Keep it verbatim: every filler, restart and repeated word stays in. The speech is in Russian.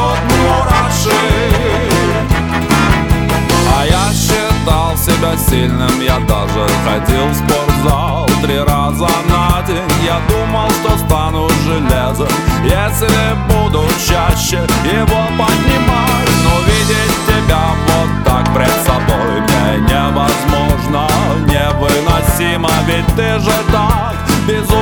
бьют мураши. А я считал себя сильным, я даже ходил в спортзал три раза на день. Я думал, что стану железом, если буду чаще его поднимать. Но видеть тебя вот так пред собой мне невозможно, невыносимо. Ведь ты же так безумно